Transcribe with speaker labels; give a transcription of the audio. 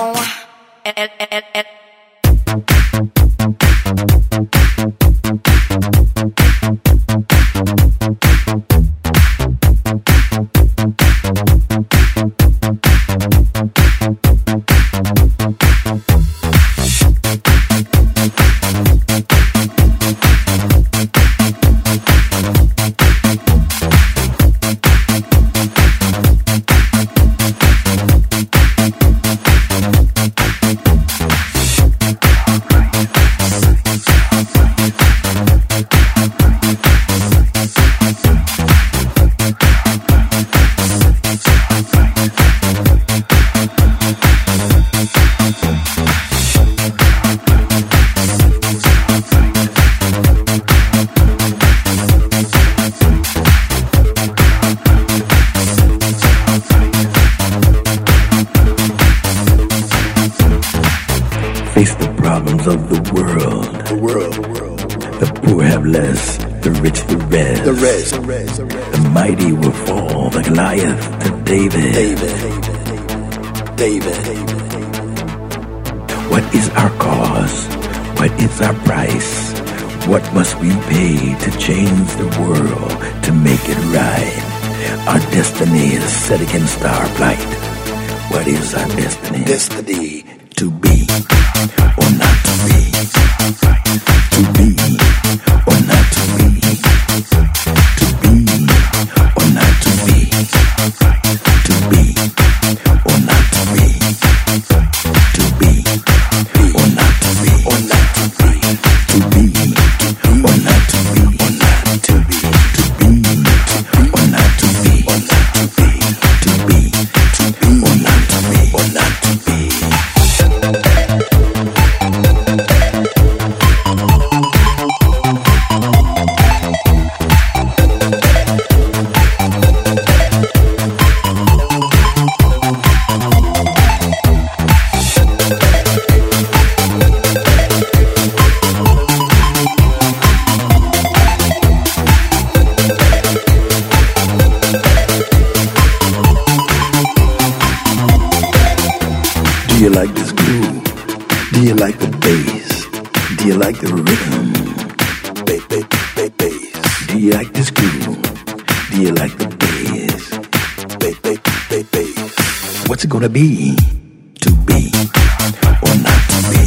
Speaker 1: Face the problems of the world. The poor have less, the rich the rest. The mighty will fall like Goliath to David. What is our cause? What is our price? What must we pay to change the world, to make it right? Our destiny is set against our plight. What is our destiny?
Speaker 2: Destiny.
Speaker 1: To be or not to be. To be or not to be. To be or not to be. To be or not to be. To be or not to be. Or not to be. To be or not to be. Or not to be. To be or not to be. Or not to be. To be or not to be. Or not to be. Do you like this groove? Do you like the bass? Do you like the rhythm? Bass. Do you like this groove? Do you like the bass? Bass. What's it gonna be? To be or not to be?